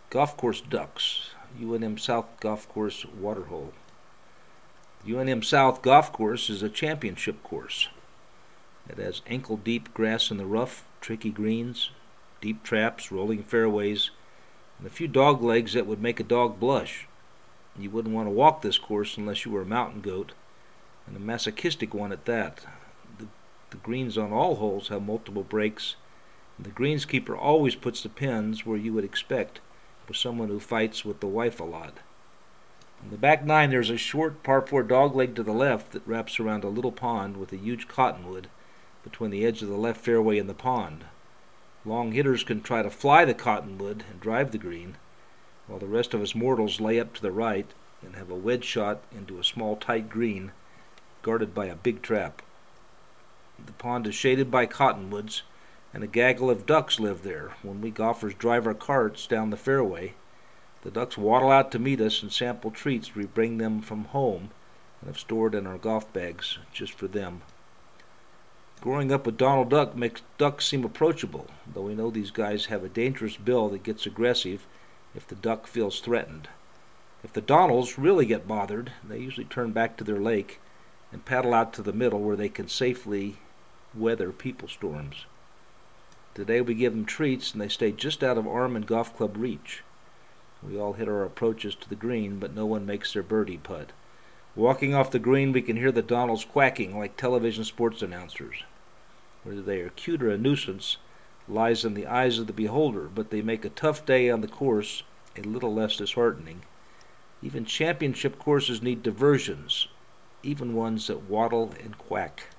Golf course ducks. UNM South Golf Course waterhole. The UNM South Golf Course is a championship course. It has ankle-deep grass in the rough, tricky greens, deep traps, rolling fairways, and a few dog legs that would make a dog blush. You wouldn't want to walk this course unless you were a mountain goat, and a masochistic one at that. The greens on all holes have multiple breaks, and the greenskeeper always puts the pins where you would expect for someone who fights with the wife a lot. On the back nine there's a short par 4 dogleg to the left that wraps around a little pond with a huge cottonwood between the edge of the left fairway and the pond. Long hitters can try to fly the cottonwood and drive the green, while the rest of us mortals lay up to the right and have a wedge shot into a small tight green guarded by a big trap. The pond is shaded by cottonwoods, and a gaggle of ducks live there. When we golfers drive our carts down the fairway, the ducks waddle out to meet us and sample treats we bring them from home and have stored in our golf bags just for them. Growing up with Donald Duck makes ducks seem approachable, though we know these guys have a dangerous bill that gets aggressive if the duck feels threatened. If the Donalds really get bothered, they usually turn back to their lake and paddle out to the middle where they can safely weather people storms. Today we give them treats and they stay just out of arm and golf club reach. We all hit our approaches to the green, but no one makes their birdie putt. Walking off the green, we can hear the Donalds quacking like television sports announcers. Whether they are cute or a nuisance lies in the eyes of the beholder, but they make a tough day on the course a little less disheartening. Even championship courses need diversions, even ones that waddle and quack.